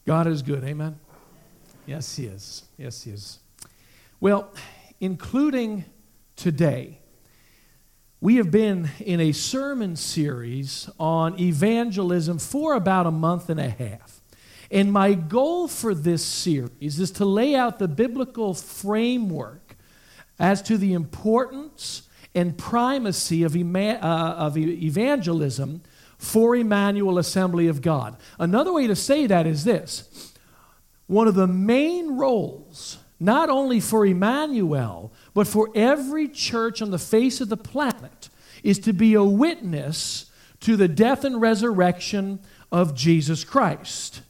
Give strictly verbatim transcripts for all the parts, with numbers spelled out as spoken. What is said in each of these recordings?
God is good, amen? Yes, He is. Yes, He is. Well, including today, we have been in a sermon series on evangelism for about a month and a half. And my goal for this series is to lay out the biblical framework as to the importance and primacy of, ema- uh, of evangelism for Emmanuel Assembly of God. Another way to say that is this. One of the main roles, not only for Emmanuel, but for every church on the face of the planet, is to be a witness to the death and resurrection of Jesus Christ.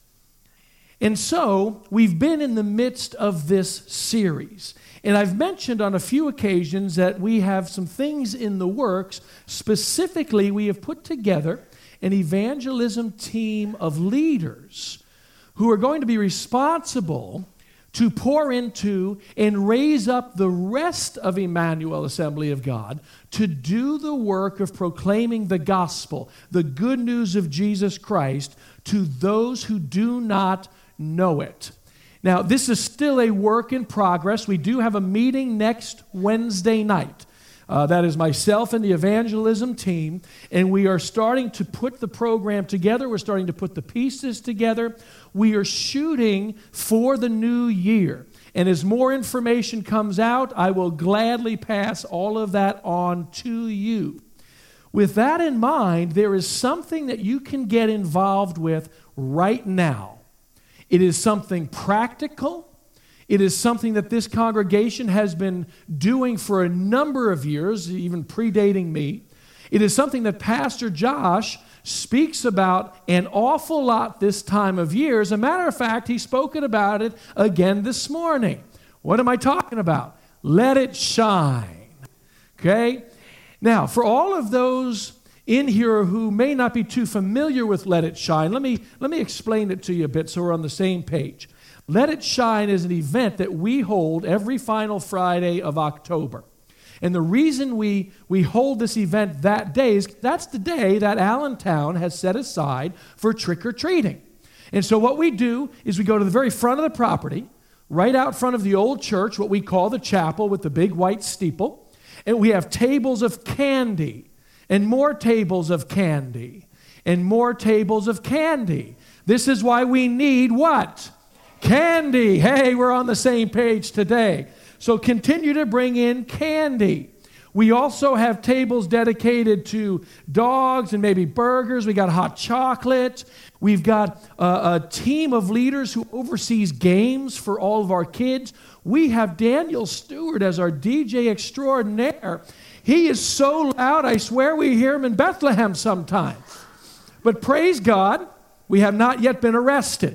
And so, we've been in the midst of this series. And I've mentioned on a few occasions that we have some things in the works. Specifically, we have put together an evangelism team of leaders who are going to be responsible to pour into and raise up the rest of Emmanuel Assembly of God to do the work of proclaiming the gospel, the good news of Jesus Christ, to those who do not know it. Now, this is still a work in progress. We do have a meeting next Wednesday night. Uh, that is myself and the evangelism team, and we are starting to put the program together. We're starting to put the pieces together. We are shooting for the new year, and as more information comes out, I will gladly pass all of that on to you. With that in mind, there is something that you can get involved with right now. It is something practical. It is something that this congregation has been doing for a number of years, even predating me. It is something that Pastor Josh speaks about an awful lot this time of year. As a matter of fact, he's spoken about it again this morning. What am I talking about? Let it shine. Okay? Now, for all of those in here who may not be too familiar with Let It Shine, let me, let me explain it to you a bit so we're on the same page. Let It Shine is an event that we hold every final Friday of October. And the reason we, we hold this event that day is that's the day that Allentown has set aside for trick-or-treating. And so what we do is we go to the very front of the property, right out front of the old church, what we call the chapel with the big white steeple, and we have tables of candy and more tables of candy and more tables of candy. This is why we need what? Candy. Hey, we're on the same page today. So continue to bring in candy. We also have tables dedicated to dogs and maybe burgers. We got hot chocolate. We've got a, a team of leaders who oversees games for all of our kids. We have Daniel Stewart as our D J extraordinaire. He is so loud, I swear we hear him in Bethlehem sometimes. But praise God, we have not yet been arrested.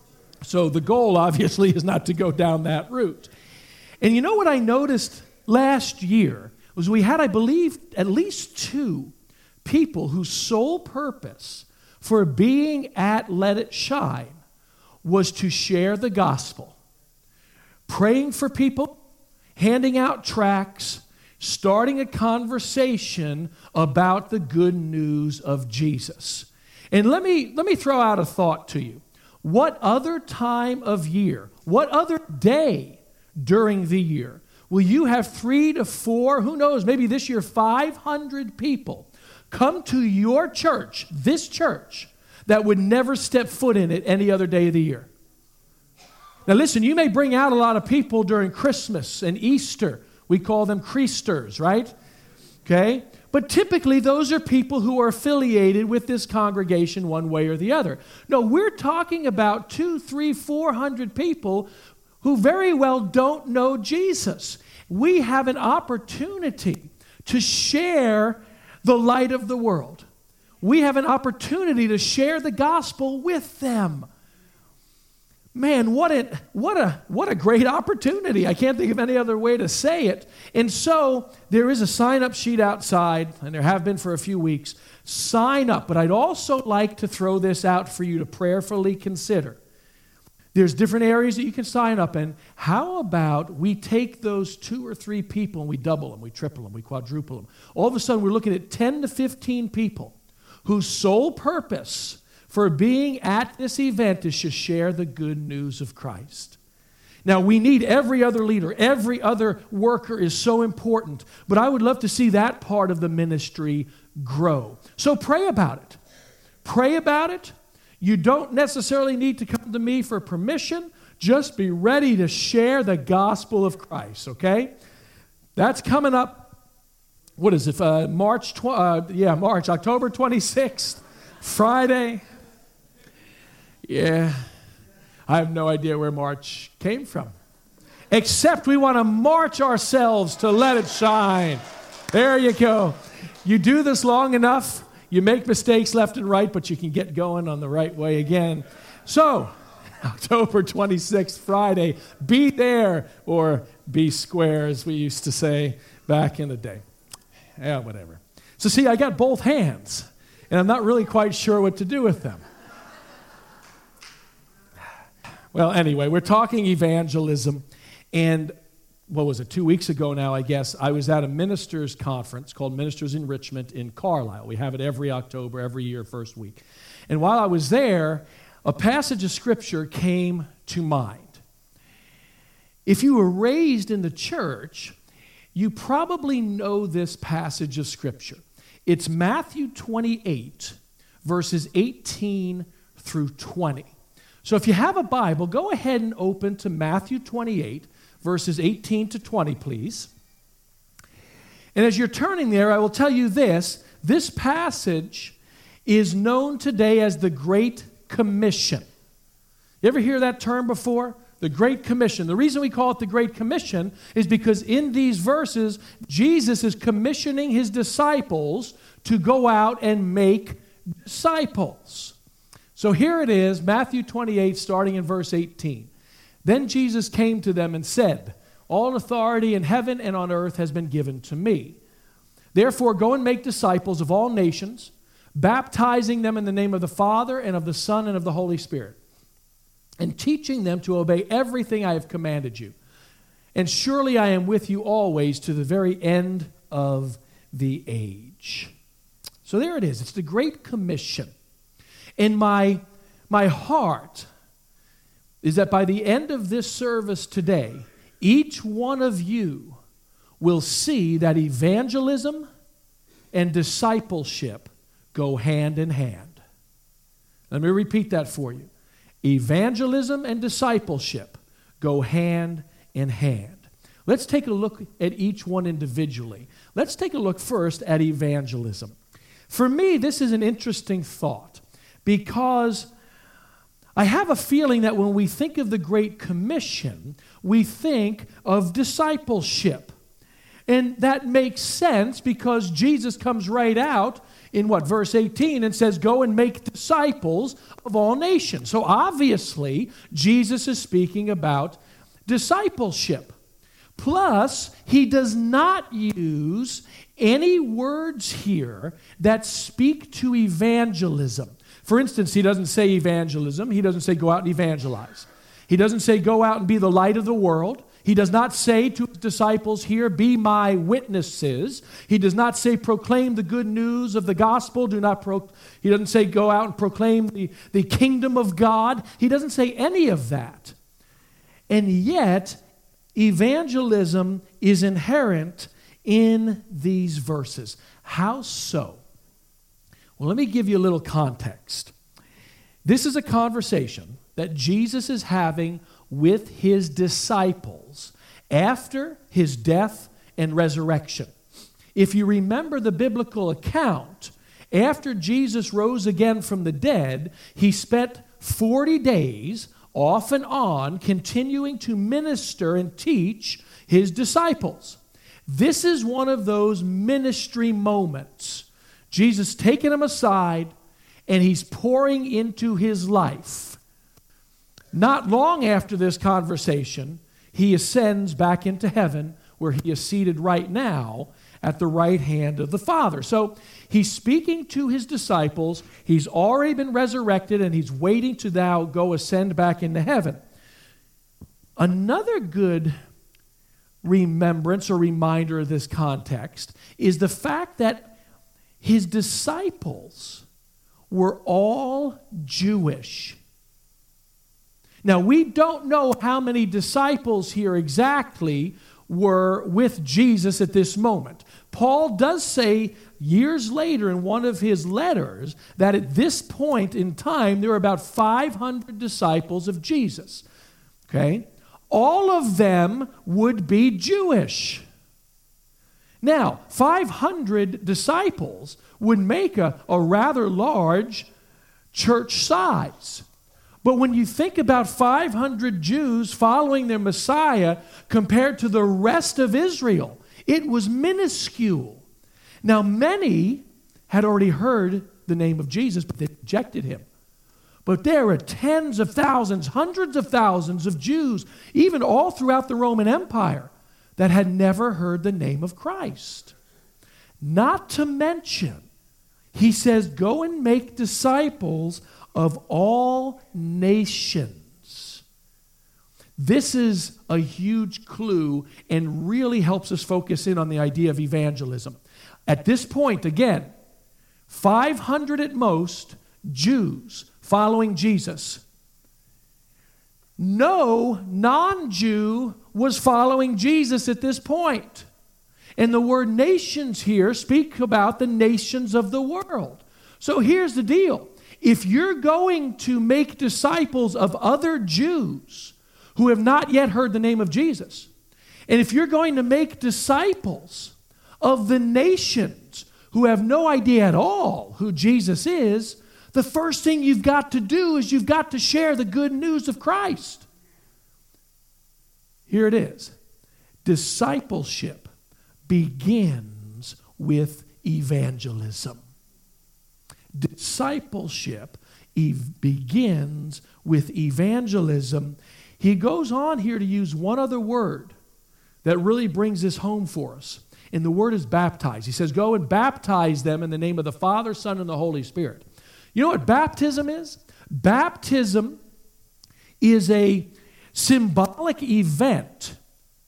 So the goal, obviously, is not to go down that route. And you know what I noticed last year was we had, I believe, at least two people whose sole purpose for being at Let It Shine was to share the gospel. Praying for people, handing out tracts, starting a conversation about the good news of Jesus. And let me, let me throw out a thought to you. What other time of year, what other day during the year will you have three to four, who knows, maybe this year five hundred people come to your church, this church, that would never step foot in it any other day of the year? Now listen, you may bring out a lot of people during Christmas and Easter. We call them Creasters, right? Okay? But typically, those are people who are affiliated with this congregation one way or the other. No, we're talking about two, three, four hundred people who very well don't know Jesus. We have an opportunity to share the light of the world. We have an opportunity to share the gospel with them. Man, what a, what a, what a great opportunity. I can't think of any other way to say it. And so there is a sign-up sheet outside, and there have been for a few weeks. Sign up. But I'd also like to throw this out for you to prayerfully consider. There's different areas that you can sign up in. How about we take those two or three people and we double them, we triple them, we quadruple them. All of a sudden, we're looking at ten to fifteen people whose sole purpose for being at this event is to share the good news of Christ. Now, we need every other leader. Every other worker is so important. But I would love to see that part of the ministry grow. So pray about it. Pray about it. You don't necessarily need to come to me for permission. Just be ready to share the gospel of Christ, okay? That's coming up. What is it? Uh, March, tw- uh, yeah, March, October twenty-sixth, Friday. Yeah. I have no idea where March came from. Except we want to march ourselves to let it shine. There you go. You do this long enough, you make mistakes left and right, but you can get going on the right way again. So, October twenty-sixth, Friday, be there or be square, as we used to say back in the day. Yeah, whatever. So see, I got both hands, and I'm not really quite sure what to do with them. Well, anyway, we're talking evangelism, and what was it, two weeks ago now, I guess, I was at a ministers' conference called Ministers Enrichment in Carlisle. We have it every October, every year, first week. And while I was there, a passage of Scripture came to mind. If you were raised in the church, you probably know this passage of Scripture. It's Matthew twenty-eight, verses eighteen through twenty. So if you have a Bible, go ahead and open to Matthew twenty-eight, verses eighteen to twenty, please. And as you're turning there, I will tell you this. This passage is known today as the Great Commission. You ever hear that term before? The Great Commission. The reason we call it the Great Commission is because in these verses, Jesus is commissioning his disciples to go out and make disciples. So here it is, Matthew twenty-eight, starting in verse eighteen. Then Jesus came to them and said, all authority in heaven and on earth has been given to me. Therefore, go and make disciples of all nations, baptizing them in the name of the Father and of the Son and of the Holy Spirit, and teaching them to obey everything I have commanded you. And surely I am with you always to the very end of the age. So there it is. It's the Great Commission. And my, my heart is that by the end of this service today, each one of you will see that evangelism and discipleship go hand in hand. Let me repeat that for you. Evangelism and discipleship go hand in hand. Let's take a look at each one individually. Let's take a look first at evangelism. For me, this is an interesting thought because I have a feeling that when we think of the Great Commission, we think of discipleship. And that makes sense because Jesus comes right out in what, verse eighteen, and says, go and make disciples of all nations. So obviously, Jesus is speaking about discipleship. Plus, he does not use any words here that speak to evangelism. For instance, he doesn't say evangelism. He doesn't say go out and evangelize. He doesn't say go out and be the light of the world. He does not say to his disciples here, be my witnesses. He does not say proclaim the good news of the gospel. Do not pro- he doesn't say go out and proclaim the, the kingdom of God. He doesn't say any of that. And yet, evangelism is inherent in these verses. How so? Well, let me give you a little context. This is a conversation that Jesus is having with his disciples after his death and resurrection. If you remember the biblical account, after Jesus rose again from the dead, he spent forty days off and on continuing to minister and teach his disciples. This is one of those ministry moments. Jesus taking them aside and he's pouring into his life. Not long after this conversation, he ascends back into heaven where he is seated right now at the right hand of the Father. So he's speaking to his disciples. He's already been resurrected and he's waiting to now go ascend back into heaven. Another good remembrance or reminder of this context is the fact that his disciples were all Jewish. Now, we don't know how many disciples here exactly were with Jesus at this moment. Paul does say years later in one of his letters that at this point in time there were about five hundred disciples of Jesus. Okay? All of them would be Jewish. Now, five hundred disciples would make a, a rather large church size. But when you think about five hundred Jews following their Messiah compared to the rest of Israel, it was minuscule. Now, many had already heard the name of Jesus, but they rejected him. But there are tens of thousands, hundreds of thousands of Jews, even all throughout the Roman Empire, that had never heard the name of Christ. Not to mention, he says, go and make disciples of all nations. This is a huge clue and really helps us focus in on the idea of evangelism. At this point, again, five hundred at most Jews following Jesus. No non-Jew was following Jesus at this point. And the word nations here speak about the nations of the world. So here's the deal. If you're going to make disciples of other Jews who have not yet heard the name of Jesus, and if you're going to make disciples of the nations who have no idea at all who Jesus is, the first thing you've got to do is you've got to share the good news of Christ. Here it is. Discipleship begins with evangelism. Discipleship ev- begins with evangelism. He goes on here to use one other word that really brings this home for us. And the word is baptize. He says, go and baptize them in the name of the Father, Son, and the Holy Spirit. You know what baptism is? Baptism is a symbolic event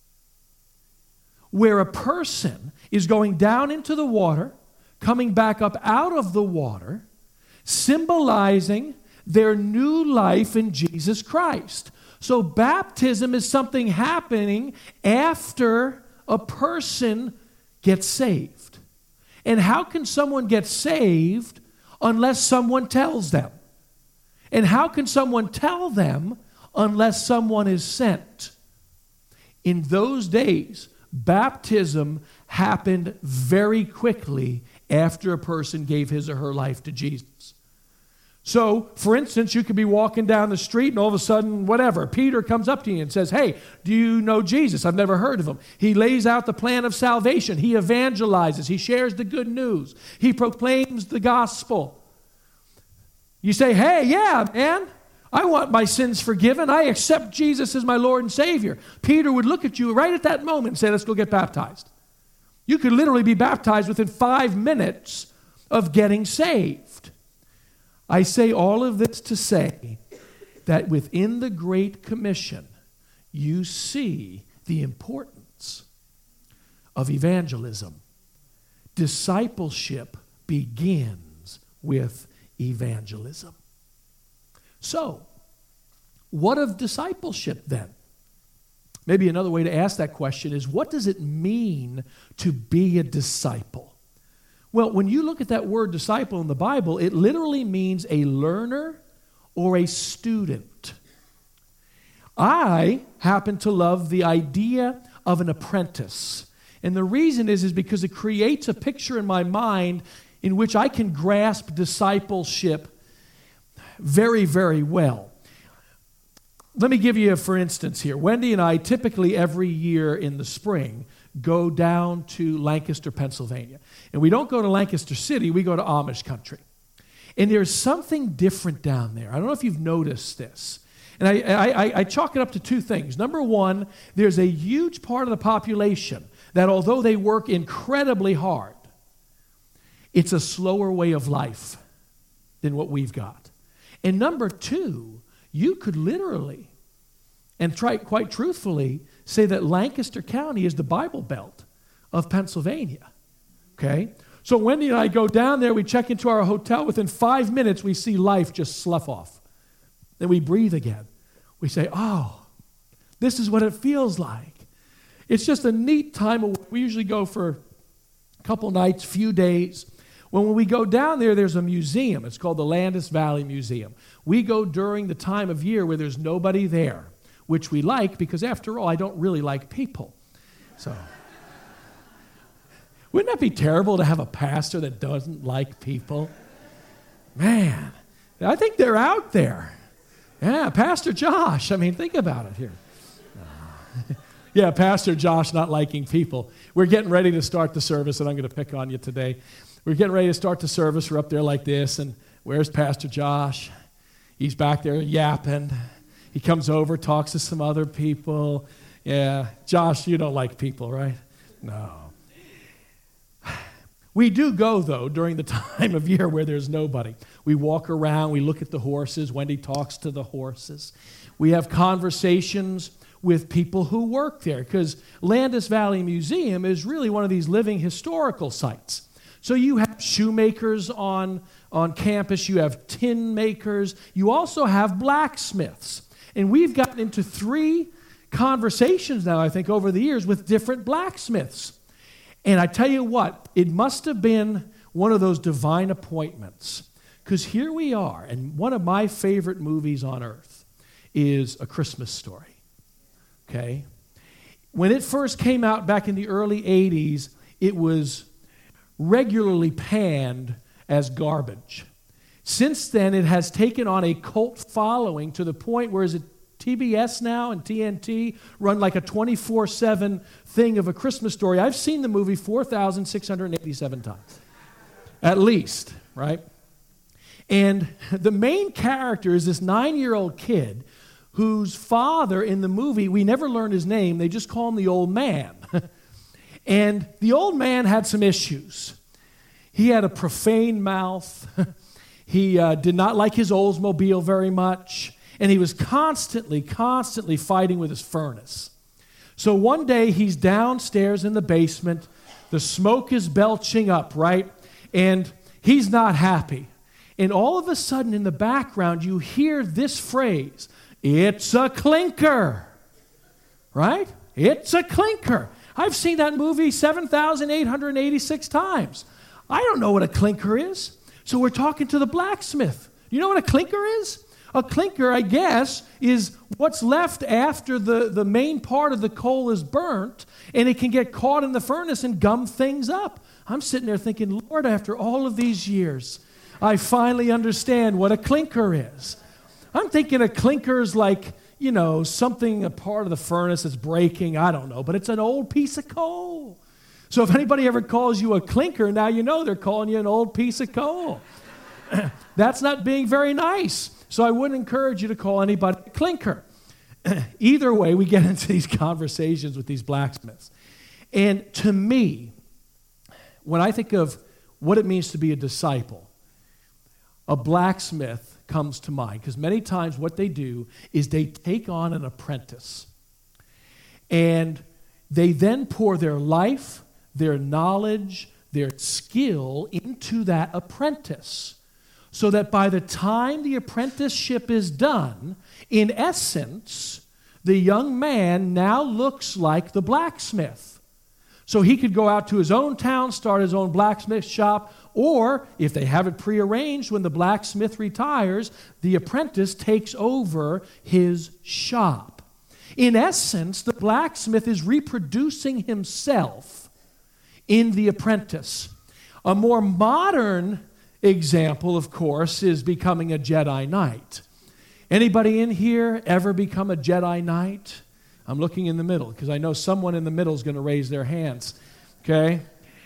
where a person is going down into the water, coming back up out of the water, symbolizing their new life in Jesus Christ. So baptism is something happening after a person gets saved. And how can someone get saved unless someone tells them? And how can someone tell them unless someone is sent? In those days, baptism happened very quickly after a person gave his or her life to Jesus. So, for instance, you could be walking down the street and all of a sudden, whatever, Peter comes up to you and says, hey, do you know Jesus? I've never heard of him. He lays out the plan of salvation. He evangelizes. He shares the good news. He proclaims the gospel. You say, hey, yeah, man, I want my sins forgiven. I accept Jesus as my Lord and Savior. Peter would look at you right at that moment and say, let's go get baptized. You could literally be baptized within five minutes of getting saved. I say all of this to say that within the Great Commission, you see the importance of evangelism. Discipleship begins with evangelism. So, what of discipleship then? Maybe another way to ask that question is, what does it mean to be a disciple? Well, when you look at that word disciple in the Bible, it literally means a learner or a student. I happen to love the idea of an apprentice. And the reason is, is because it creates a picture in my mind in which I can grasp discipleship very, very well. Let me give you, a, for instance here. Wendy and I typically every year in the spring go down to Lancaster, Pennsylvania. And we don't go to Lancaster City, we go to Amish country. And there's something different down there. I don't know if you've noticed this. And I, I, I chalk it up to two things. Number one, there's a huge part of the population that although they work incredibly hard, it's a slower way of life than what we've got. And number two, you could literally, and try quite truthfully, say that Lancaster County is the Bible Belt of Pennsylvania. Okay? So Wendy and I go down there, we check into our hotel. Within five minutes, we see life just slough off. Then we breathe again. We say, oh, this is what it feels like. It's just a neat time. We usually go for a couple nights, few days. When we go down there, there's a museum. It's called the Landis Valley Museum. We go during the time of year where there's nobody there, which we like because, after all, I don't really like people. So, wouldn't that be terrible to have a pastor that doesn't like people? Man, I think they're out there. Yeah, Pastor Josh. I mean, think about it here. Yeah, Pastor Josh not liking people. We're getting ready to start the service, and I'm going to pick on you today. We're getting ready to start the service. We're up there like this, and where's Pastor Josh? He's back there yapping. He comes over, talks to some other people. Yeah, Josh, you don't like people, right? No. We do go, though, during the time of year where there's nobody. We walk around. We look at the horses. Wendy talks to the horses. We have conversations with people who work there, because Landis Valley Museum is really one of these living historical sites. So you have shoemakers on, on campus. You have tin makers. You also have blacksmiths. And we've gotten into three conversations now, I think, over the years with different blacksmiths. And I tell you what, it must have been one of those divine appointments, because here we are, and one of my favorite movies on earth is A Christmas Story. Okay? When it first came out back in the early eighties, it was regularly panned as garbage. Since then, it has taken on a cult following to the point where is it T B S now and T N T run like a twenty-four seven thing of A Christmas Story. I've seen the movie four thousand six hundred eighty-seven times, at least, right? And the main character is this nine-year-old kid whose father in the movie, we never learn his name, they just call him the old man. And the old man had some issues. He had a profane mouth. He uh, did not like his Oldsmobile very much. And he was constantly, constantly fighting with his furnace. So one day he's downstairs in the basement. The smoke is belching up, right? And he's not happy. And all of a sudden in the background you hear this phrase, "It's a clinker," right? It's a clinker. I've seen that movie seven thousand eight hundred eighty-six times. I don't know what a clinker is. So we're talking to the blacksmith. You know what a clinker is? A clinker, I guess, is what's left after the, the main part of the coal is burnt, and it can get caught in the furnace and gum things up. I'm sitting there thinking, Lord, after all of these years, I finally understand what a clinker is. I'm thinking a clinker is like, you know, something, a part of the furnace that's breaking, I don't know, but it's an old piece of coal. So if anybody ever calls you a clinker, now you know they're calling you an old piece of coal. That's not being very nice. So I wouldn't encourage you to call anybody a clinker. Either way, we get into these conversations with these blacksmiths. And to me, when I think of what it means to be a disciple, a blacksmith comes to mind, because many times what they do is they take on an apprentice. And they then pour their life, their knowledge, their skill into that apprentice, so that by the time the apprenticeship is done, in essence, the young man now looks like the blacksmith. So he could go out to his own town, start his own blacksmith shop, or if they have it prearranged, when the blacksmith retires, the apprentice takes over his shop. In essence, the blacksmith is reproducing himself in the apprentice. A more modern example, of course, is becoming a Jedi Knight. Anybody in here ever become a Jedi Knight? I'm looking in the middle because I know someone in the middle is going to raise their hands. Okay?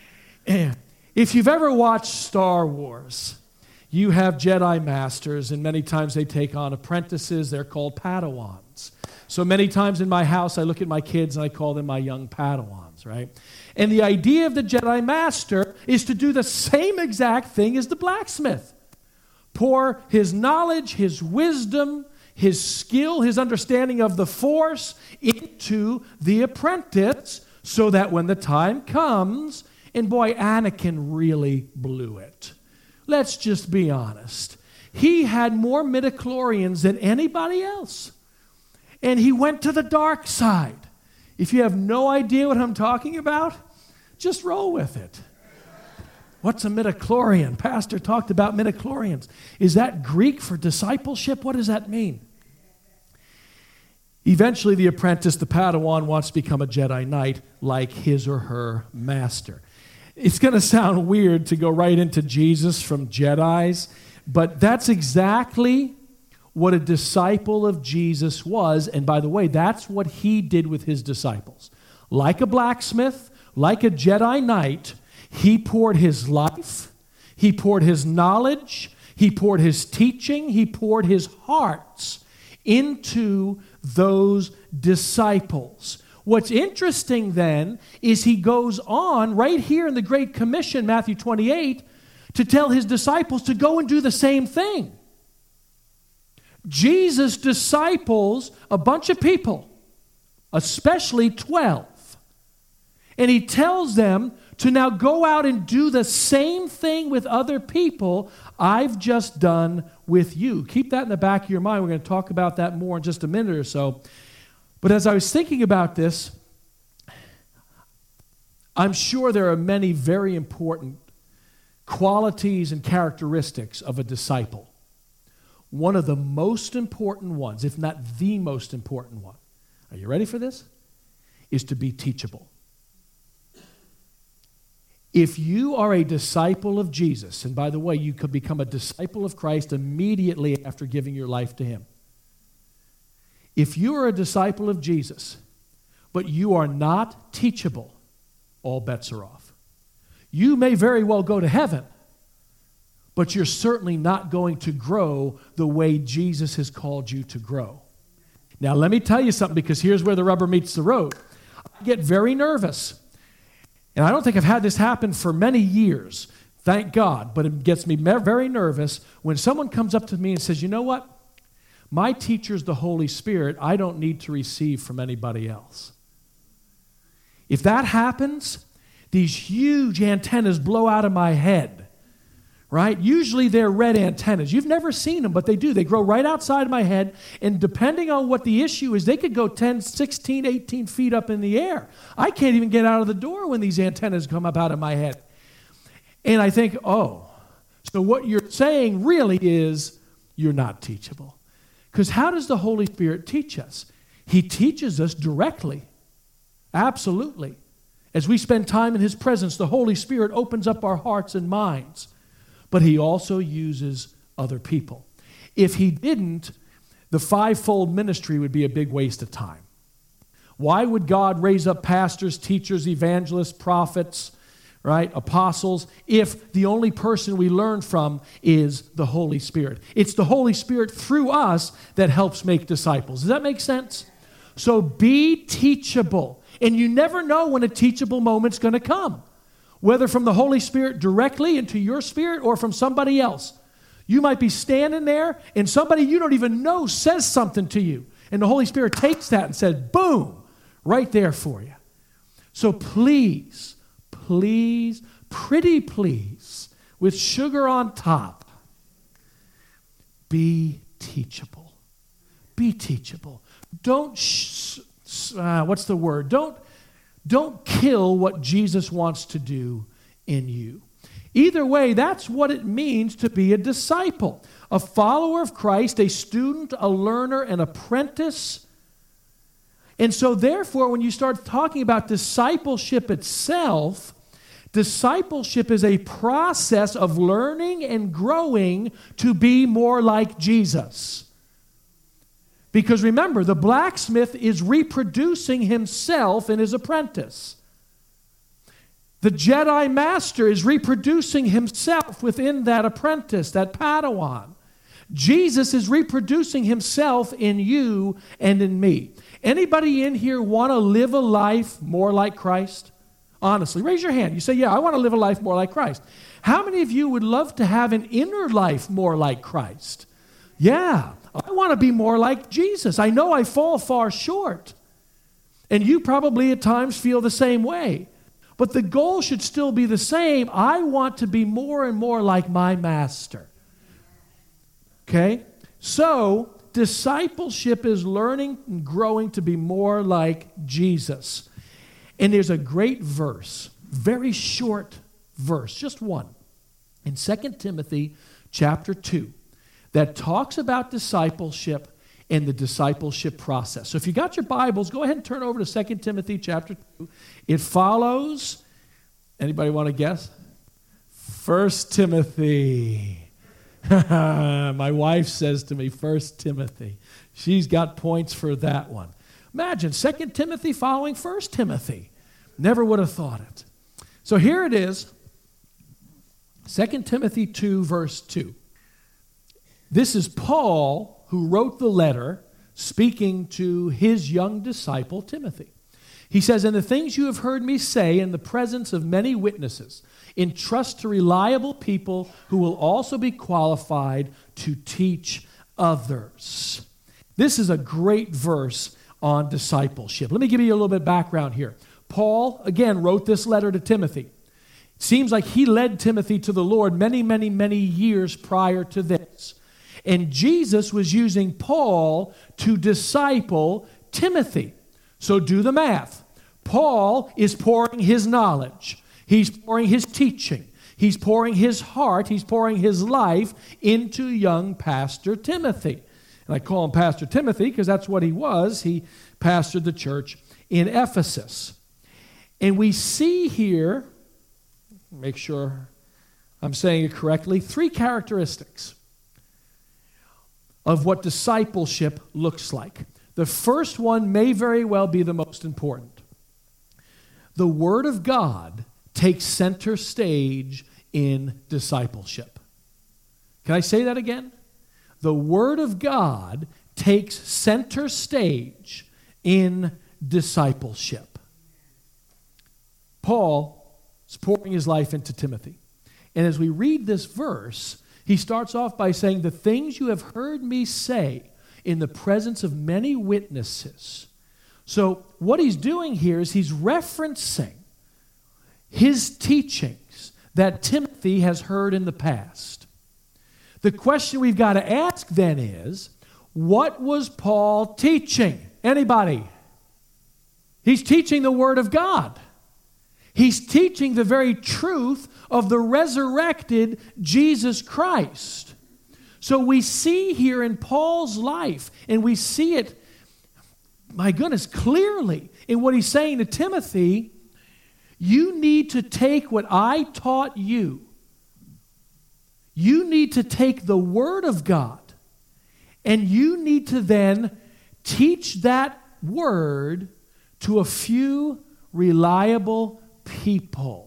If you've ever watched Star Wars, you have Jedi Masters, and many times they take on apprentices. They're called Padawans. So many times in my house, I look at my kids and I call them my young Padawans, right? And the idea of the Jedi Master is to do the same exact thing as the blacksmith. Pour his knowledge, his wisdom, his skill, his understanding of the Force into the apprentice, so that when the time comes And boy, Anakin really blew it. Let's just be honest. He had more midichlorians than anybody else. And he went to the dark side. If you have no idea what I'm talking about, just roll with it. What's a midichlorian? Pastor talked about midichlorians. Is that Greek for discipleship? What does that mean? Eventually, the apprentice, the Padawan, wants to become a Jedi Knight like his or her master. It's going to sound weird to go right into Jesus from Jedis, but that's exactly what a disciple of Jesus was. And by the way, that's what he did with his disciples. Like a blacksmith, like a Jedi Knight, he poured his life, he poured his knowledge, he poured his teaching, he poured his hearts into those disciples. What's interesting then is he goes on right here in the Great Commission, Matthew twenty-eight, to tell his disciples to go and do the same thing. Jesus disciples a bunch of people, especially twelve. And he tells them to now go out and do the same thing with other people I've just done with you. Keep that in the back of your mind. We're going to talk about that more in just a minute or so. But as I was thinking about this, I'm sure there are many very important qualities and characteristics of a disciple. One of the most important ones, if not the most important one, are you ready for this? Is to be teachable. If you are a disciple of Jesus, and by the way, you could become a disciple of Christ immediately after giving your life to him. If you are a disciple of Jesus, but you are not teachable, all bets are off. You may very well go to heaven, but you're certainly not going to grow the way Jesus has called you to grow. Now, let me tell you something, because here's where the rubber meets the road. I get very nervous. And I don't think I've had this happen for many years, thank God, but it gets me very nervous when someone comes up to me and says, you know what? My teacher's the Holy Spirit. I don't need to receive from anybody else. If that happens, these huge antennas blow out of my head, right? Usually they're red antennas. You've never seen them, but they do. They grow right outside of my head, and depending on what the issue is, they could go ten, sixteen, eighteen feet up in the air. I can't even get out of the door when these antennas come up out of my head. And I think, oh, so what you're saying really is you're not teachable. Because how does the Holy Spirit teach us? He teaches us directly. Absolutely. As we spend time in his presence, the Holy Spirit opens up our hearts and minds. But he also uses other people. If he didn't, the fivefold ministry would be a big waste of time. Why would God raise up pastors, teachers, evangelists, prophets, right, apostles, if the only person we learn from is the Holy Spirit? It's the Holy Spirit through us that helps make disciples. Does that make sense? So be teachable. And you never know when a teachable moment's going to come. Whether from the Holy Spirit directly into your spirit or from somebody else. You might be standing there and somebody you don't even know says something to you. And the Holy Spirit takes that and says, boom, right there for you. So please, please, pretty please, with sugar on top, be teachable. Be teachable. Don't, sh- uh, what's the word? Don't Don't kill what Jesus wants to do in you. Either way, that's what it means to be a disciple. A follower of Christ, a student, a learner, an apprentice. And so therefore, when you start talking about discipleship itself, discipleship is a process of learning and growing to be more like Jesus. Because remember, the blacksmith is reproducing himself in his apprentice. The Jedi Master is reproducing himself within that apprentice, that Padawan. Jesus is reproducing himself in you and in me. Anybody in here want to live a life more like Christ? Honestly, raise your hand. You say, yeah, I want to live a life more like Christ. How many of you would love to have an inner life more like Christ? Yeah. I want to be more like Jesus. I know I fall far short. And you probably at times feel the same way. But the goal should still be the same. I want to be more and more like my master. Okay? So, discipleship is learning and growing to be more like Jesus. And there's a great verse, very short verse, just one, in Second Timothy chapter two, that talks about discipleship and the discipleship process. So if you got your Bibles, go ahead and turn over to Second Timothy chapter two. It follows, anybody want to guess? First Timothy. My wife says to me, First Timothy. She's got points for that one. Imagine Second Timothy following First Timothy. Never would have thought it. So here it is, Second Timothy two, verse two. This is Paul who wrote the letter speaking to his young disciple, Timothy. He says, "And the things you have heard me say in the presence of many witnesses, entrust to reliable people who will also be qualified to teach others." This is a great verse on discipleship. Let me give you a little bit of background here. Paul, again, wrote this letter to Timothy. It seems like he led Timothy to the Lord many, many, many years prior to this. And Jesus was using Paul to disciple Timothy. So do the math. Paul is pouring his knowledge. He's pouring his teaching. He's pouring his heart. He's pouring his life into young Pastor Timothy. And I call him Pastor Timothy because that's what he was. He pastored the church in Ephesus. And we see here, make sure I'm saying it correctly, three characteristics of what discipleship looks like. The first one may very well be the most important. The Word of God takes center stage in discipleship. Can I say that again? The Word of God takes center stage in discipleship. Paul is pouring his life into Timothy. And as we read this verse, he starts off by saying, "The things you have heard me say in the presence of many witnesses." So what he's doing here is he's referencing his teachings that Timothy has heard in the past. The question we've got to ask then is, what was Paul teaching? Anybody? He's teaching the Word of God. He's teaching the very truth of the resurrected Jesus Christ. So we see here in Paul's life, and we see it, my goodness, clearly in what he's saying to Timothy, you need to take what I taught you. You need to take the Word of God, and you need to then teach that Word to a few reliable people.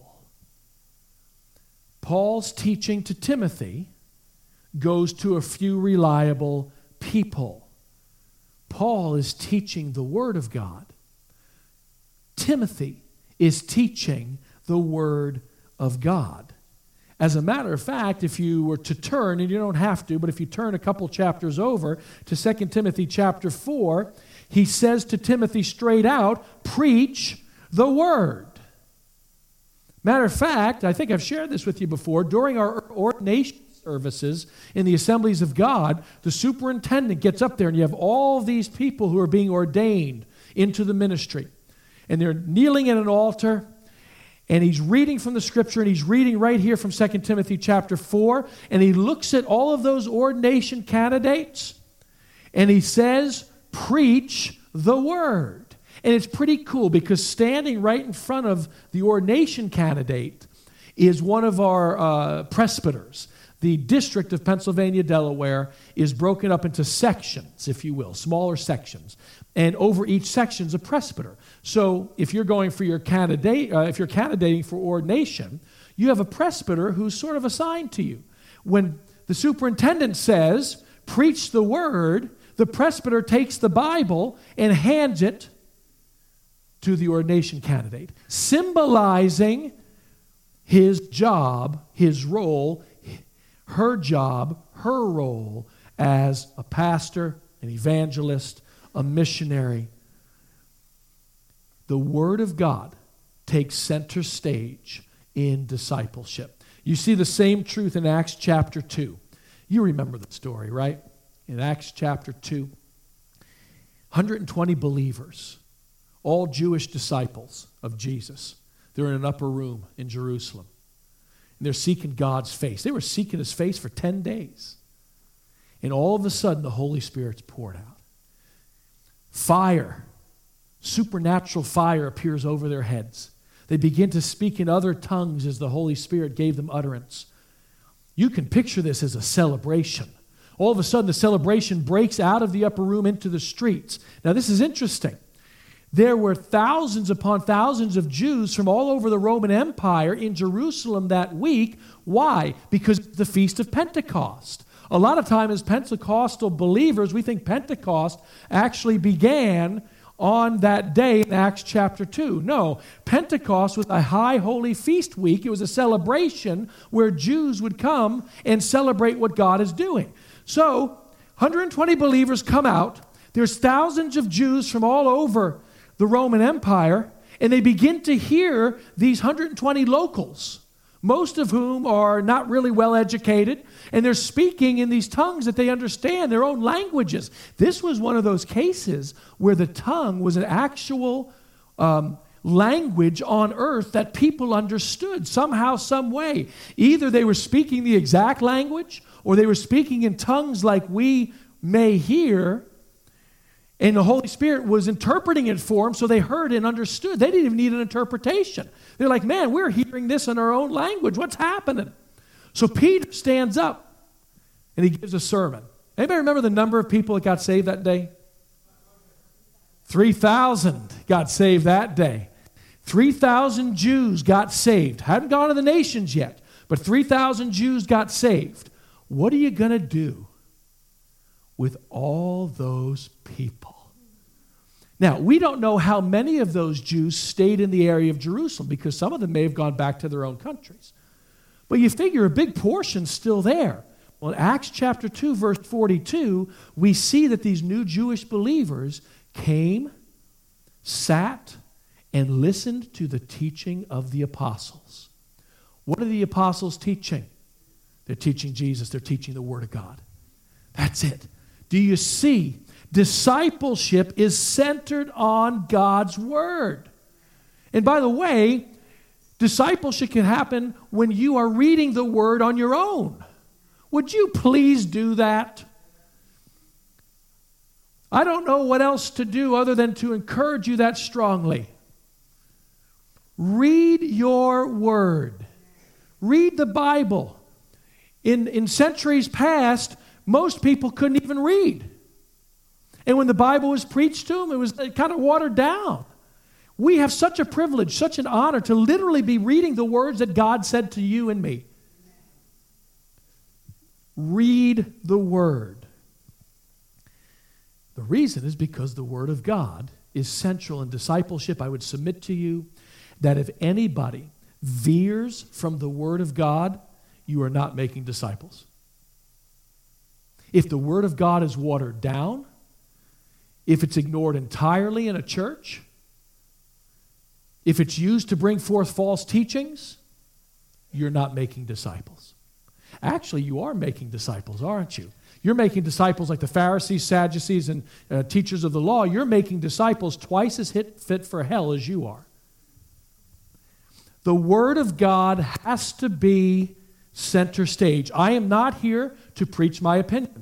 Paul's teaching to Timothy goes to a few reliable people. Paul is teaching the Word of God. Timothy is teaching the Word of God. As a matter of fact, if you were to turn, and you don't have to, but if you turn a couple chapters over to Second Timothy chapter four, he says to Timothy straight out, preach the Word. Matter of fact, I think I've shared this with you before, during our ordination services in the Assemblies of God, the superintendent gets up there and you have all these people who are being ordained into the ministry. And they're kneeling at an altar, and he's reading from the Scripture, and he's reading right here from Second Timothy chapter four, and he looks at all of those ordination candidates, and he says, preach the Word. And it's pretty cool because standing right in front of the ordination candidate is one of our uh, presbyters. The District of Pennsylvania, Delaware is broken up into sections, if you will, smaller sections. And over each section is a presbyter. So if you're going for your candidate, uh, if you're candidating for ordination, you have a presbyter who's sort of assigned to you. When the superintendent says, preach the Word, the presbyter takes the Bible and hands it to the ordination candidate, symbolizing his job, his role, her job, her role as a pastor, an evangelist, a missionary. The Word of God takes center stage in discipleship. You see the same truth in Acts chapter two. You remember the story, right? In Acts chapter two, one hundred twenty believers, all Jewish disciples of Jesus. They're in an upper room in Jerusalem. And they're seeking God's face. They were seeking his face for ten days. And all of a sudden, the Holy Spirit's poured out. Fire, supernatural fire appears over their heads. They begin to speak in other tongues as the Holy Spirit gave them utterance. You can picture this as a celebration. All of a sudden, the celebration breaks out of the upper room into the streets. Now, this is interesting. There were thousands upon thousands of Jews from all over the Roman Empire in Jerusalem that week. Why? Because it's the Feast of Pentecost. A lot of time as Pentecostal believers, we think Pentecost actually began on that day in Acts chapter two. No, Pentecost was a high holy feast week. It was a celebration where Jews would come and celebrate what God is doing. So, one hundred twenty believers come out. There's thousands of Jews from all over the Roman Empire, and they begin to hear these one hundred twenty locals, most of whom are not really well educated, and they're speaking in these tongues that they understand, their own languages. This was one of those cases where the tongue was an actual um, language on earth that people understood somehow, some way. Either they were speaking the exact language, or they were speaking in tongues like we may hear, and the Holy Spirit was interpreting it for them, so they heard and understood. They didn't even need an interpretation. They're like, man, we're hearing this in our own language. What's happening? So Peter stands up, and he gives a sermon. Anybody remember the number of people that got saved that day? three thousand got saved that day. three thousand Jews got saved. Hadn't gone to the nations yet, but three thousand Jews got saved. What are you going to do with all those people? Now, we don't know how many of those Jews stayed in the area of Jerusalem, because some of them may have gone back to their own countries. But you figure a big portion's still there. Well, in Acts chapter two, verse forty-two, we see that these new Jewish believers came, sat, and listened to the teaching of the apostles. What are the apostles teaching? They're teaching Jesus. They're teaching the Word of God. That's it. Do you see? Discipleship is centered on God's Word. And by the way, discipleship can happen when you are reading the Word on your own. Would you please do that? I don't know what else to do other than to encourage you that strongly. Read your Word. Read the Bible. In, in centuries past, most people couldn't even read. And when the Bible was preached to them, it was kind of watered down. We have such a privilege, such an honor to literally be reading the words that God said to you and me. Read the Word. The reason is because the Word of God is central in discipleship. I would submit to you that if anybody veers from the Word of God, you are not making disciples. If the Word of God is watered down, if it's ignored entirely in a church, if it's used to bring forth false teachings, you're not making disciples. Actually, you are making disciples, aren't you? You're making disciples like the Pharisees, Sadducees, and uh, teachers of the law. You're making disciples twice as hit, fit for hell as you are. The Word of God has to be center stage. I am not here to preach my opinion.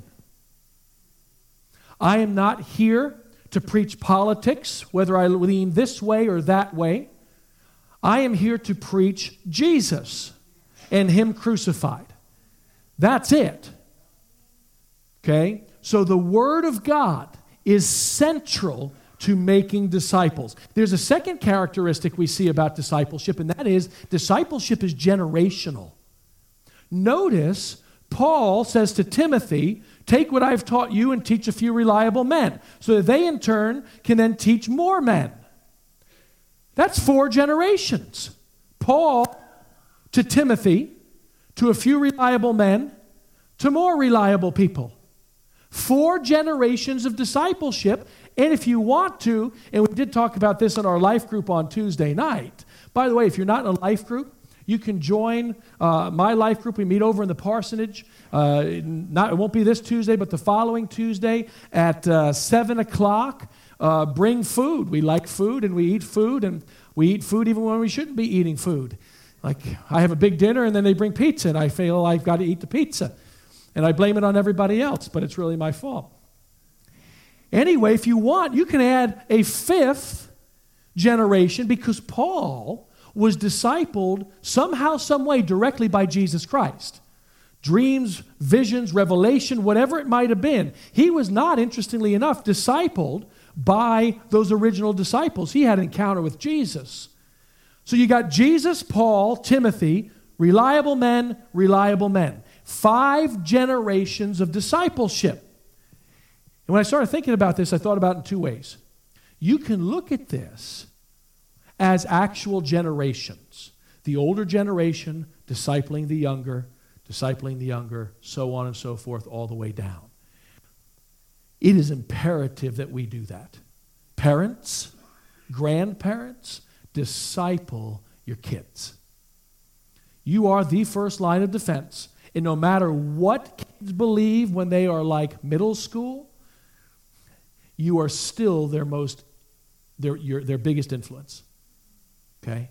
I am not here to preach politics, whether I lean this way or that way. I am here to preach Jesus and Him crucified. That's it. Okay? So the Word of God is central to making disciples. There's a second characteristic we see about discipleship, and that is discipleship is generational. Notice Paul says to Timothy, take what I've taught you and teach a few reliable men, so that they in turn can then teach more men. That's four generations. Paul to Timothy, to a few reliable men, to more reliable people. Four generations of discipleship. And if you want to, and we did talk about this in our life group on Tuesday night, By the way, if you're not in a life group, you can join uh, my life group. We meet over in the parsonage. Uh, not, it won't be this Tuesday, but the following Tuesday at uh, seven o'clock. Uh, bring food. We like food, and we eat food, and we eat food even when we shouldn't be eating food. Like, I have a big dinner, and then they bring pizza, and I feel I've got to eat the pizza. And I blame it on everybody else, but it's really my fault. Anyway, if you want, you can add a fifth generation, because Paul was discipled somehow, some way, directly by Jesus Christ. Dreams, visions, revelation, whatever it might have been. He was not, interestingly enough, discipled by those original disciples. He had an encounter with Jesus. So you got Jesus, Paul, Timothy, reliable men, reliable men. Five generations of discipleship. And when I started thinking about this, I thought about it in two ways. You can look at this as actual generations. The older generation discipling the younger, discipling the younger, so on and so forth, all the way down. It is imperative that we do that. Parents, grandparents, disciple your kids. You are the first line of defense. And no matter what kids believe when they are like middle school, you are still their most, their, your, their biggest influence. Okay?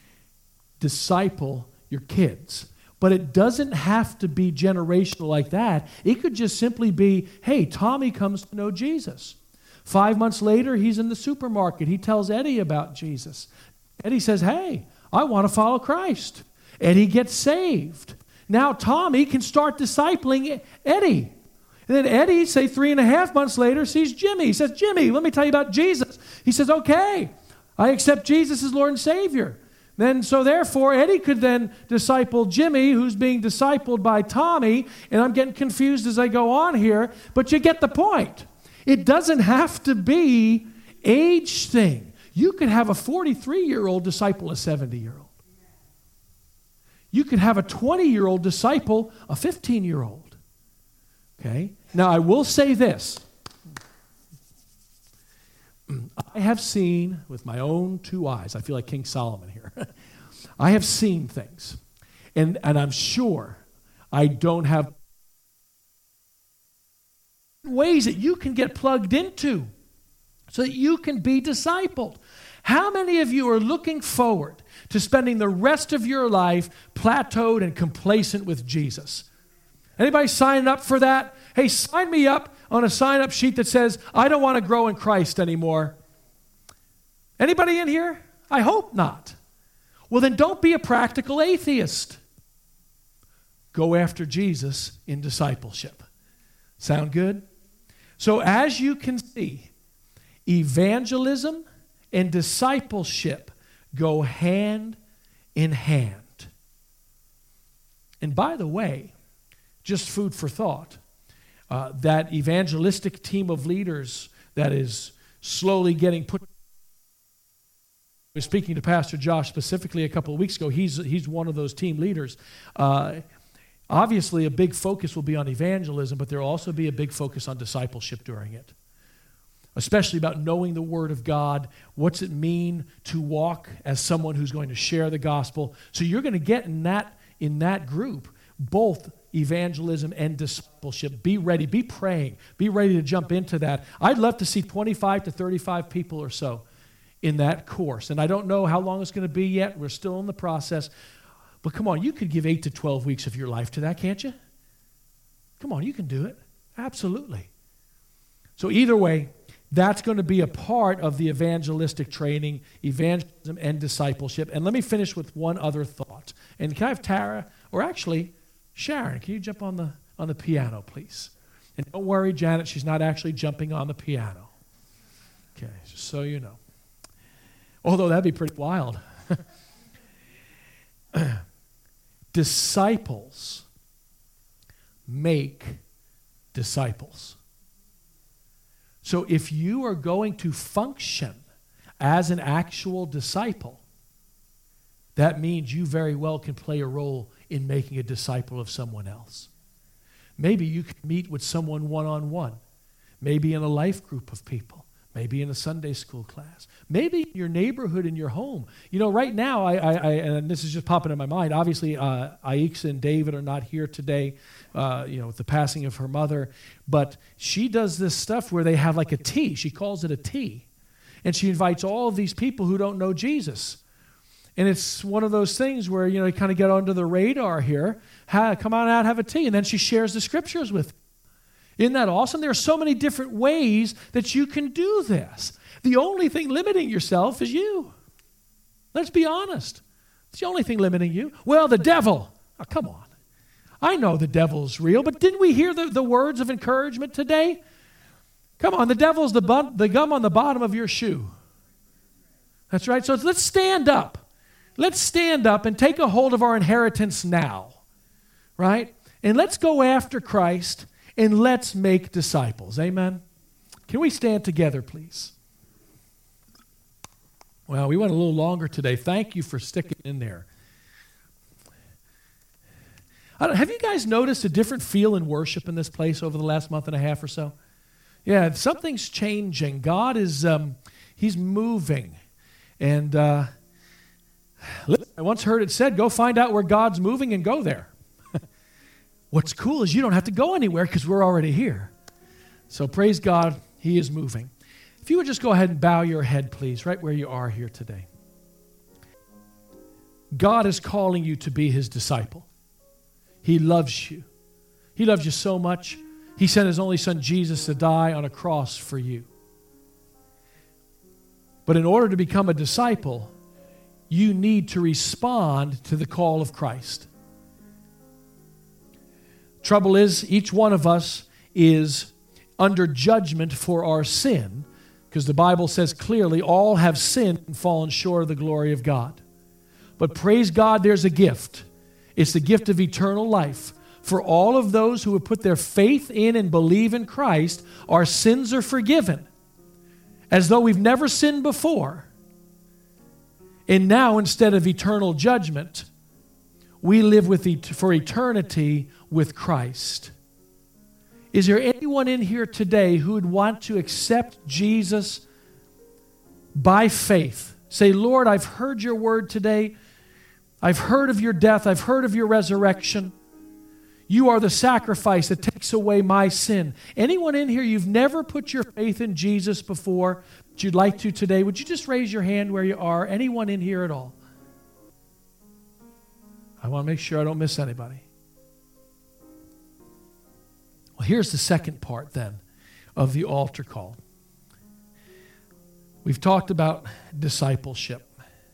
Disciple your kids. But it doesn't have to be generational like that. It could just simply be, hey, Tommy comes to know Jesus. Five months later, he's in the supermarket. He tells Eddie about Jesus. Eddie says, hey, I want to follow Christ. Eddie gets saved. Now Tommy can start discipling Eddie. And then Eddie, say three and a half months later, sees Jimmy. He says, Jimmy, let me tell you about Jesus. He says, okay, I accept Jesus as Lord and Savior. Then, so therefore, Eddie could then disciple Jimmy, who's being discipled by Tommy, and I'm getting confused as I go on here, but you get the point. It doesn't have to be age thing. You could have a forty-three-year-old disciple a seventy-year-old. You could have a twenty-year-old disciple a fifteen-year-old. Okay? Now, I will say this. I have seen with my own two eyes, I feel like King Solomon here. I have seen things. And, and I'm sure I don't have ways that you can get plugged into so that you can be discipled. How many of you are looking forward to spending the rest of your life plateaued and complacent with Jesus? Anybody signing up for that? Hey, sign me up on a sign-up sheet that says, I don't want to grow in Christ anymore. Anybody in here? I hope not. Well, then don't be a practical atheist. Go after Jesus in discipleship. Sound good? So as you can see, evangelism and discipleship go hand in hand. And by the way, just food for thought, uh, that evangelistic team of leaders that is slowly getting put. I was speaking to Pastor Josh specifically a couple of weeks ago. He's, he's one of those team leaders. Uh, obviously, a big focus will be on evangelism, but there will also be a big focus on discipleship during it, especially about knowing the Word of God. What's it mean to walk as someone who's going to share the gospel? So you're going to get in that, in that group both evangelism and discipleship. Be ready. Be praying. Be ready to jump into that. I'd love to see twenty-five to thirty-five people or so in that course. And I don't know how long it's going to be yet. We're still in the process. But come on, you could give eight to twelve weeks of your life to that, can't you? Come on, you can do it. Absolutely. So either way, that's going to be a part of the evangelistic training, evangelism and discipleship. And let me finish with one other thought. And can I have Tara, or actually Sharon, can you jump on the on the piano, please? And don't worry, Janet, she's not actually jumping on the piano. Okay, just so you know. Although that'd be pretty wild. Disciples make disciples. So if you are going to function as an actual disciple, that means you very well can play a role in making a disciple of someone else. Maybe you can meet with someone one-on-one, maybe in a life group of people, Maybe in a Sunday school class. Maybe in your neighborhood, in your home. You know, right now, I, I, I and this is just popping in my mind, obviously, uh, Aixa and David are not here today, uh, you know, with the passing of her mother, but she does this stuff where they have like a tea. She calls it a tea. And she invites all of these people who don't know Jesus. And it's one of those things where, you know, you kind of get under the radar here. Ha, come on out, have a tea. And then she shares the scriptures with them. Isn't that awesome? There are so many different ways that you can do this. The only thing limiting yourself is you. Let's be honest. It's the only thing limiting you. Well, the devil. Oh, come on. I know the devil's real, but didn't we hear the, the words of encouragement today? Come on, the devil's the, bu- the gum on the bottom of your shoe. That's right. So let's stand up. Let's stand up and take a hold of our inheritance now. Right? And let's go after Christ. And let's make disciples. Amen? Can we stand together, please? Well, we went a little longer today. Thank you for sticking in there. I don't, have you guys noticed a different feel in worship in this place over the last month and a half or so? Yeah, something's changing. God is, um, he's moving. And uh, I once heard it said, go find out where God's moving and go there. What's cool is you don't have to go anywhere because we're already here. So praise God, he is moving. If you would just go ahead and bow your head, please, right where you are here today. God is calling you to be his disciple. He loves you. He loves you so much, he sent his only son Jesus to die on a cross for you. But in order to become a disciple, you need to respond to the call of Christ. Trouble is, each one of us is under judgment for our sin, because the Bible says clearly, all have sinned and fallen short of the glory of God. But praise God, there's a gift. It's the gift of eternal life. For all of those who have put their faith in and believe in Christ, our sins are forgiven, as though we've never sinned before. And now, instead of eternal judgment, we live with et- for eternity with Christ. Is there anyone in here today who would want to accept Jesus by faith? Say, Lord, I've heard your word today. I've heard of your death. I've heard of your resurrection. You are the sacrifice that takes away my sin. Anyone in here, you've never put your faith in Jesus before, but you'd like to today, would you just raise your hand where you are? Anyone in here at all? I want to make sure I don't miss anybody. Well, here's the second part then of the altar call. We've talked about discipleship.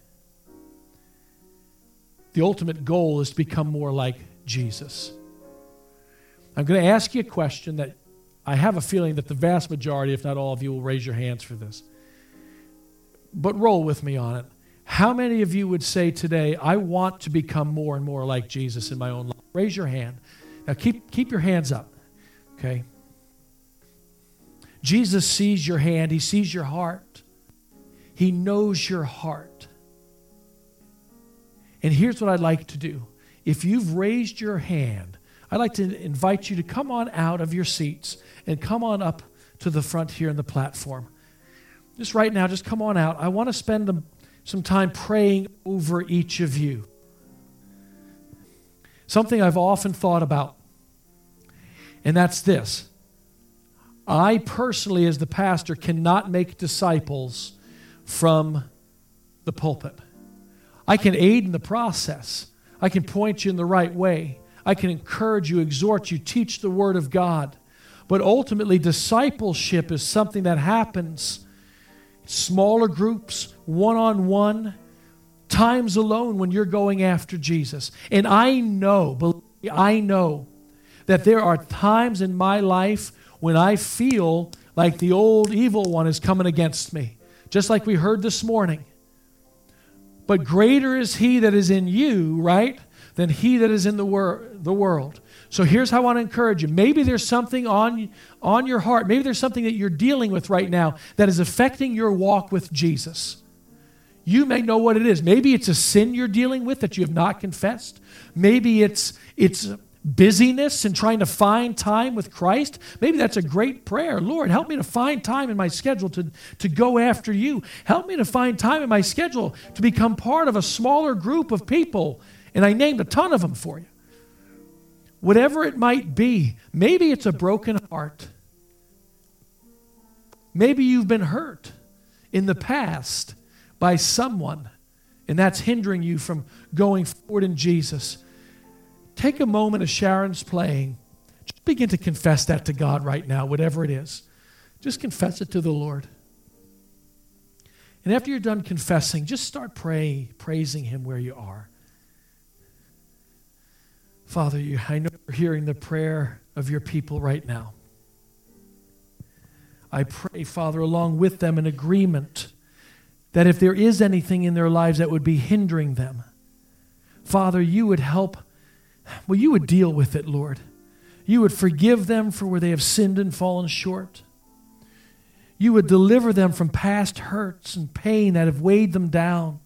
The ultimate goal is to become more like Jesus. I'm going to ask you a question that I have a feeling that the vast majority, if not all of you, will raise your hands for this. But roll with me on it. How many of you would say today, I want to become more and more like Jesus in my own life? Raise your hand. Now keep, keep your hands up, okay? Jesus sees your hand. He sees your heart. He knows your heart. And here's what I'd like to do. If you've raised your hand, I'd like to invite you to come on out of your seats and come on up to the front here in the platform. Just right now, just come on out. I want to spend the some time praying over each of you. Something I've often thought about, and that's this. I personally, as the pastor, cannot make disciples from the pulpit. I can aid in the process. I can point you in the right way. I can encourage you, exhort you, teach the Word of God. But ultimately, discipleship is something that happens smaller groups, one-on-one, times alone when you're going after Jesus. And I know, believe me, I know that there are times in my life when I feel like the old evil one is coming against me, just like we heard this morning. But greater is he that is in you, right, than he that is in the, wor- the world. So here's how I want to encourage you. Maybe there's something on, on your heart. Maybe there's something that you're dealing with right now that is affecting your walk with Jesus. You may know what it is. Maybe it's a sin you're dealing with that you have not confessed. Maybe it's, it's busyness and trying to find time with Christ, maybe that's a great prayer. Lord, help me to find time in my schedule to, to go after you. Help me to find time in my schedule to become part of a smaller group of people. And I named a ton of them for you. Whatever it might be, maybe it's a broken heart. Maybe you've been hurt in the past by someone, and that's hindering you from going forward in Jesus. Take a moment as Sharon's playing. Just begin to confess that to God right now, whatever it is. Just confess it to the Lord. And after you're done confessing, just start pray, praising Him where you are. Father, you, I know you're hearing the prayer of your people right now. I pray, Father, along with them in agreement that if there is anything in their lives that would be hindering them, Father, you would help, well, you would deal with it, Lord. You would forgive them for where they have sinned and fallen short. You would deliver them from past hurts and pain that have weighed them down.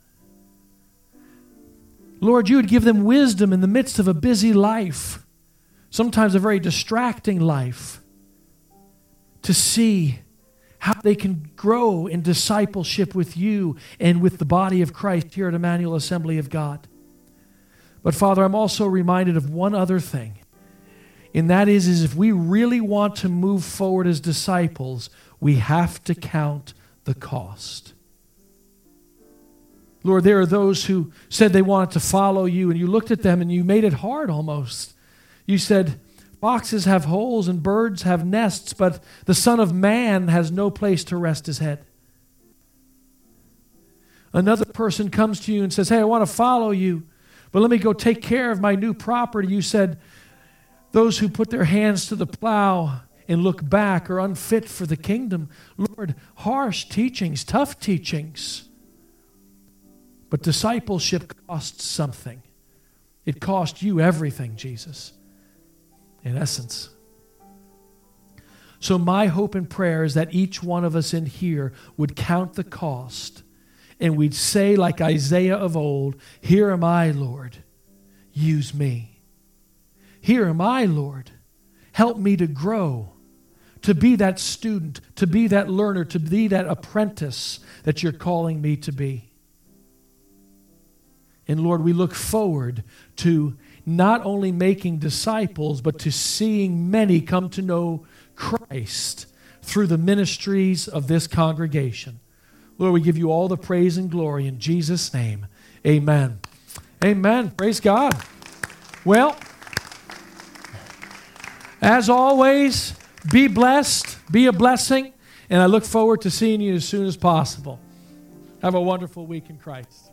Lord, you would give them wisdom in the midst of a busy life, sometimes a very distracting life, to see how they can grow in discipleship with you and with the body of Christ here at Emmanuel Assembly of God. But Father, I'm also reminded of one other thing, and that is, is if we really want to move forward as disciples, we have to count the cost. Lord, there are those who said they wanted to follow you, and you looked at them and you made it hard almost. You said, foxes have holes and birds have nests, but the Son of Man has no place to rest his head. Another person comes to you and says, hey, I want to follow you, but let me go take care of my new property. You said, those who put their hands to the plow and look back are unfit for the kingdom. Lord, harsh teachings, tough teachings. But discipleship costs something. It cost you everything, Jesus, in essence. So my hope and prayer is that each one of us in here would count the cost, and we'd say like Isaiah of old, here am I, Lord, use me. Here am I, Lord, help me to grow, to be that student, to be that learner, to be that apprentice that you're calling me to be. And Lord, we look forward to not only making disciples, but to seeing many come to know Christ through the ministries of this congregation. Lord, we give you all the praise and glory in Jesus' name. Amen. Amen. Praise God. Well, as always, be blessed, be a blessing, and I look forward to seeing you as soon as possible. Have a wonderful week in Christ.